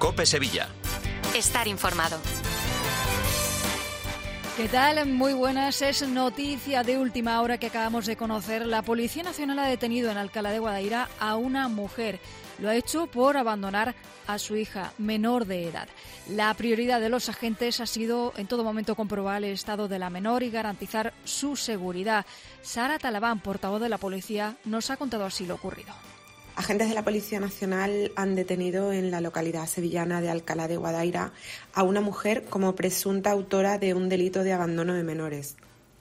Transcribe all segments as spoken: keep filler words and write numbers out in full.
COPE Sevilla. Estar informado. ¿Qué tal? Muy buenas. Es noticia de última hora que acabamos de conocer. La Policía Nacional ha detenido en Alcalá de Guadaira a una mujer. Lo ha hecho por abandonar a su hija menor de edad. La prioridad de los agentes ha sido en todo momento comprobar el estado de la menor y garantizar su seguridad. Sara Talabán, portavoz de la policía, nos ha contado así lo ocurrido. Agentes de la Policía Nacional han detenido en la localidad sevillana de Alcalá de Guadaira a una mujer como presunta autora de un delito de abandono de menores.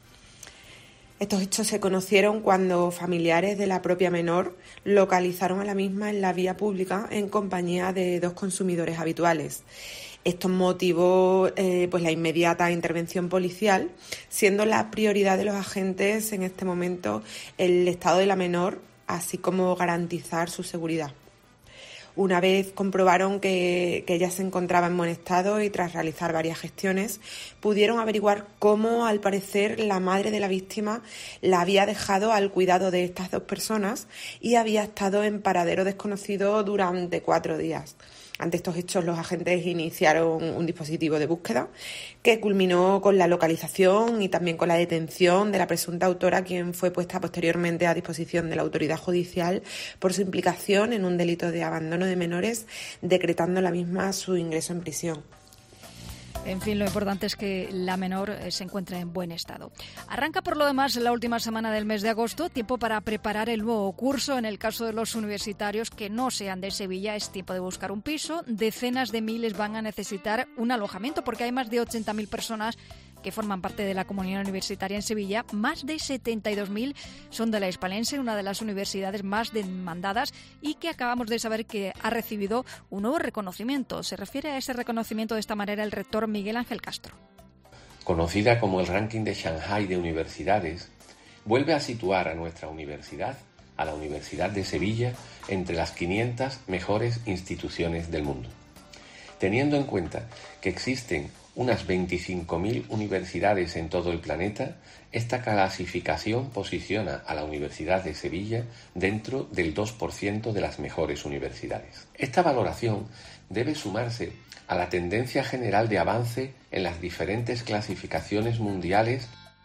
Estos hechos se conocieron cuando familiares de la propia menor localizaron a la misma en la vía pública en compañía de dos consumidores habituales. Esto motivó eh, pues la inmediata intervención policial, siendo la prioridad de los agentes en este momento el estado de la menor, así como garantizar su seguridad. Una vez comprobaron que, que ella se encontraba en buen estado y tras realizar varias gestiones, pudieron averiguar cómo, al parecer, la madre de la víctima la había dejado al cuidado de estas dos personas y había estado en paradero desconocido durante cuatro días. Ante estos hechos, los agentes iniciaron un dispositivo de búsqueda que culminó con la localización y también con la detención de la presunta autora, quien fue puesta posteriormente a disposición de la autoridad judicial por su implicación en un delito de abandono de menores, decretando la misma su ingreso en prisión. En fin, lo importante es que la menor se encuentre en buen estado. Arranca por lo demás la última semana del mes de agosto, tiempo para preparar el nuevo curso. En el caso de los universitarios que no sean de Sevilla, es tiempo de buscar un piso. Decenas de miles van a necesitar un alojamiento porque hay más de ochenta mil personas que forman parte de la comunidad universitaria en Sevilla. Más de setenta y dos mil son de la Hispalense, una de las universidades más demandadas y que acabamos de saber que ha recibido un nuevo reconocimiento. Se refiere a ese reconocimiento de esta manera el rector Miguel Ángel Castro. Conocida como el ranking de Shanghái de universidades, vuelve a situar a nuestra universidad, a la Universidad de Sevilla, entre las quinientas mejores instituciones del mundo. Teniendo en cuenta que existen unas veinticinco mil universidades en todo el planeta, esta clasificación posiciona a la Universidad de Sevilla dentro del dos por ciento de las mejores universidades. Esta valoración debe sumarse a la tendencia general de avance en las diferentes clasificaciones mundiales.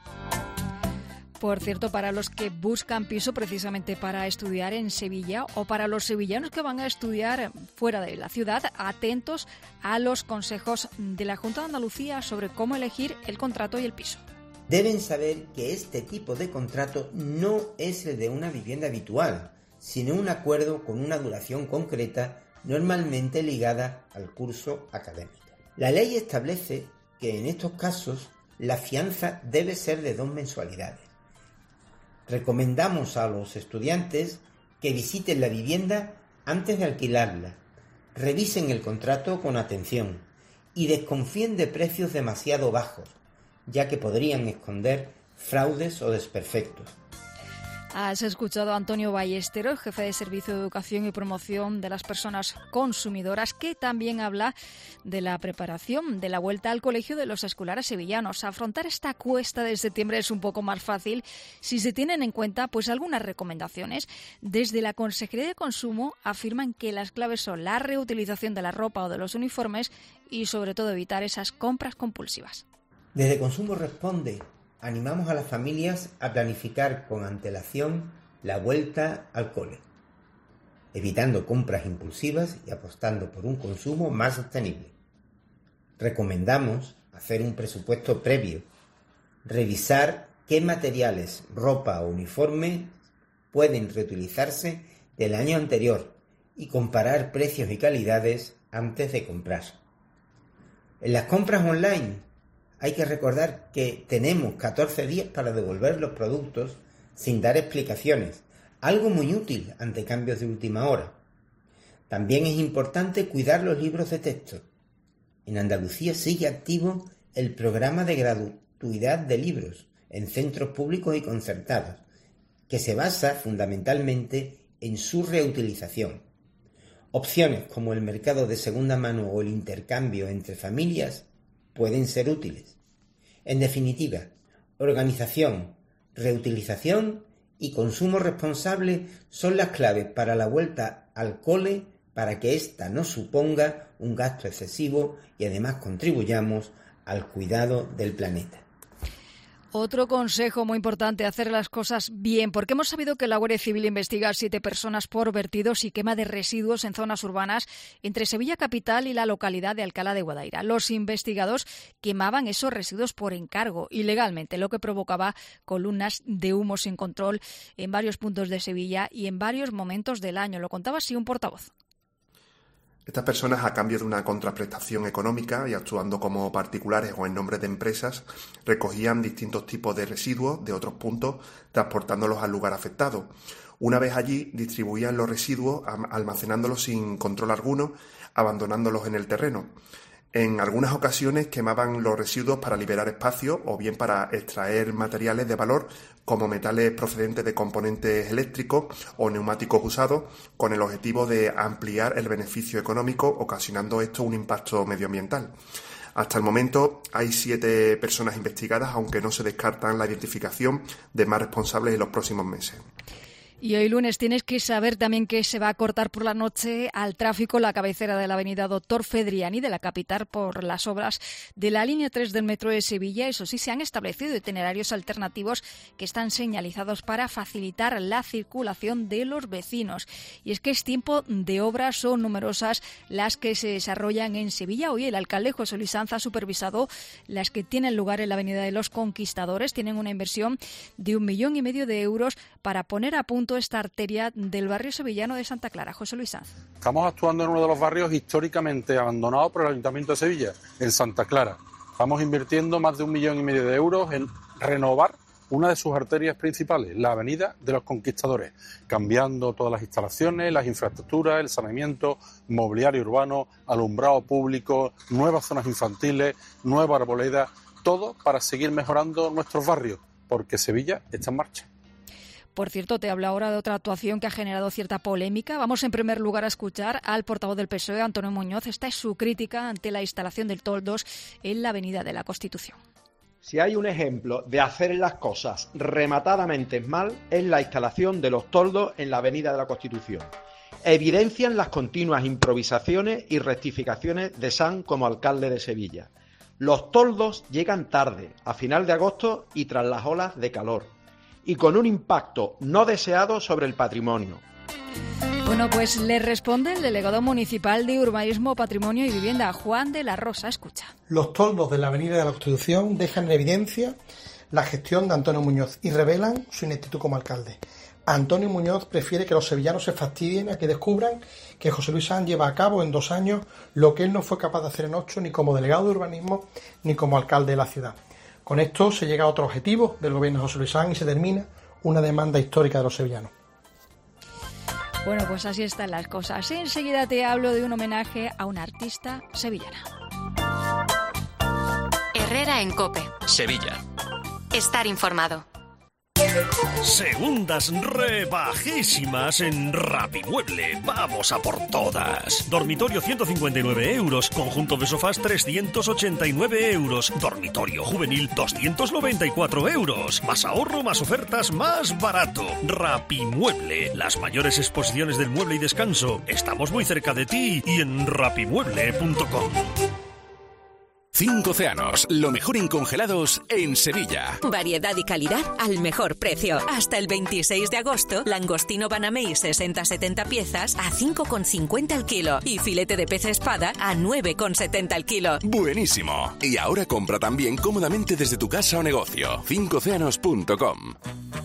Por cierto, para los que buscan piso precisamente para estudiar en Sevilla o para los sevillanos que van a estudiar fuera de la ciudad, atentos a los consejos de la Junta de Andalucía sobre cómo elegir el contrato y el piso. Deben saber que este tipo de contrato no es el de una vivienda habitual, sino un acuerdo con una duración concreta, normalmente ligada al curso académico. La ley establece que en estos casos la fianza debe ser de dos mensualidades. Recomendamos a los estudiantes que visiten la vivienda antes de alquilarla, revisen el contrato con atención y desconfíen de precios demasiado bajos, ya que podrían esconder fraudes o desperfectos. Has escuchado a Antonio Ballesteros, jefe de Servicio de Educación y Promoción de las Personas Consumidoras, que también habla de la preparación de la vuelta al colegio de los escolares sevillanos. Afrontar esta cuesta de septiembre es un poco más fácil si se tienen en cuenta pues algunas recomendaciones. Desde la Consejería de Consumo afirman que las claves son la reutilización de la ropa o de los uniformes y sobre todo evitar esas compras compulsivas. Desde Consumo Responde animamos a las familias a planificar con antelación la vuelta al cole, evitando compras impulsivas y apostando por un consumo más sostenible. Recomendamos hacer un presupuesto previo, revisar qué materiales, ropa o uniforme pueden reutilizarse del año anterior y comparar precios y calidades antes de comprar. En las compras online, hay que recordar que tenemos catorce días para devolver los productos sin dar explicaciones, algo muy útil ante cambios de última hora. También es importante cuidar los libros de texto. En Andalucía sigue activo el programa de gratuidad de libros en centros públicos y concertados, que se basa fundamentalmente en su reutilización. Opciones como el mercado de segunda mano o el intercambio entre familias pueden ser útiles. En definitiva, organización, reutilización y consumo responsable son las claves para la vuelta al cole para que ésta no suponga un gasto excesivo y además contribuyamos al cuidado del planeta. Otro consejo muy importante, hacer las cosas bien, porque hemos sabido que la Guardia Civil investiga a siete personas por vertidos y quema de residuos en zonas urbanas entre Sevilla capital y la localidad de Alcalá de Guadaira. Los investigados quemaban esos residuos por encargo, ilegalmente, lo que provocaba columnas de humo sin control en varios puntos de Sevilla y en varios momentos del año. Lo contaba así un portavoz. Estas personas, a cambio de una contraprestación económica y actuando como particulares o en nombre de empresas, recogían distintos tipos de residuos de otros puntos, transportándolos al lugar afectado. Una vez allí, distribuían los residuos, almacenándolos sin control alguno, abandonándolos en el terreno. En algunas ocasiones quemaban los residuos para liberar espacio o bien para extraer materiales de valor como metales procedentes de componentes eléctricos o neumáticos usados, con el objetivo de ampliar el beneficio económico, ocasionando esto un impacto medioambiental. Hasta el momento hay siete personas investigadas, aunque no se descartan la identificación de más responsables en los próximos meses. Y hoy lunes tienes que saber también que se va a cortar por la noche al tráfico la cabecera de la avenida Doctor Fedriani de la capital por las obras de la línea tres del metro de Sevilla. Eso sí, se han establecido itinerarios alternativos que están señalizados para facilitar la circulación de los vecinos. Y es que es tiempo de obras, son numerosas las que se desarrollan en Sevilla. Hoy el alcalde José Luis Sanz ha supervisado las que tienen lugar en la avenida de los Conquistadores. Tienen una inversión de un millón y medio de euros para poner a punto esta arteria del barrio sevillano de Santa Clara. José Luis Sanz. Estamos actuando en uno de los barrios históricamente abandonados por el Ayuntamiento de Sevilla, en Santa Clara. Estamos invirtiendo más de un millón y medio de euros en renovar una de sus arterias principales, la avenida de los Conquistadores, cambiando todas las instalaciones, las infraestructuras, el saneamiento, mobiliario urbano, alumbrado público, nuevas zonas infantiles, nueva arboleda, todo para seguir mejorando nuestros barrios, porque Sevilla está en marcha. Por cierto, te hablo ahora de otra actuación que ha generado cierta polémica. Vamos en primer lugar a escuchar al portavoz del P S O E, Antonio Muñoz. Esta es su crítica ante la instalación del toldos en la Avenida de la Constitución. Si hay un ejemplo de hacer las cosas rematadamente mal, es la instalación de los toldos en la Avenida de la Constitución. Evidencian las continuas improvisaciones y rectificaciones de Sanz como alcalde de Sevilla. Los toldos llegan tarde, a final de agosto y tras las olas de calor, y con un impacto no deseado sobre el patrimonio. Bueno, pues le responde el delegado municipal de Urbanismo, Patrimonio y Vivienda, Juan de la Rosa. Escucha. Los toldos de la Avenida de la Constitución dejan en evidencia la gestión de Antonio Muñoz y revelan su ineptitud como alcalde. Antonio Muñoz prefiere que los sevillanos se fastidien a que descubran que José Luis Sanz lleva a cabo en dos años lo que él no fue capaz de hacer en ocho, ni como delegado de urbanismo ni como alcalde de la ciudad. Con esto se llega a otro objetivo del gobierno de José Luis Sanz y se termina una demanda histórica de los sevillanos. Bueno, pues así están las cosas. Enseguida te hablo de un homenaje a una artista sevillana. Herrera en COPE. Sevilla. Estar informado. Segundas rebajísimas en Rapimueble. Vamos a por todas. Dormitorio ciento cincuenta y nueve euros. Conjunto de sofás trescientos ochenta y nueve euros. Dormitorio juvenil doscientos noventa y cuatro euros. Más ahorro, más ofertas, más barato. Rapimueble. Las mayores exposiciones del mueble y descanso. Estamos muy cerca de ti y en rapimueble punto com. Cinco Océanos, lo mejor en congelados en Sevilla. Variedad y calidad al mejor precio. Hasta el veintiséis de agosto, langostino Banamey sesenta setenta piezas a cinco con cincuenta al kilo y filete de pez espada a nueve con setenta al kilo. Buenísimo. Y ahora compra también cómodamente desde tu casa o negocio. cinco océanos punto com.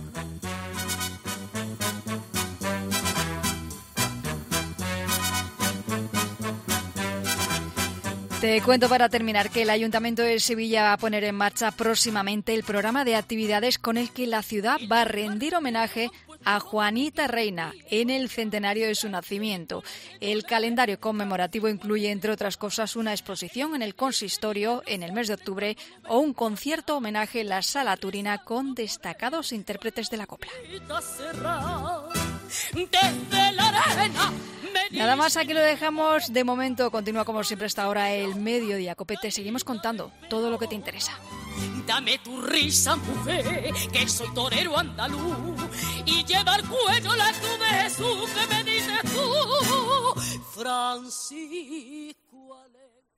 Te cuento para terminar que el Ayuntamiento de Sevilla va a poner en marcha próximamente el programa de actividades con el que la ciudad va a rendir homenaje a Juanita Reina en el centenario de su nacimiento. El calendario conmemorativo incluye, entre otras cosas, una exposición en el consistorio en el mes de octubre o un concierto homenaje en la Sala Turina con destacados intérpretes de la copla. Nada más, aquí lo dejamos. De momento continúa como siempre hasta ahora el Mediodía Copete. Seguimos contando todo lo que te interesa. Dame tu risa, mujer, que soy torero andaluz y lleva al cuello la cruz de Jesús que me dices tú. Francisco Alegre.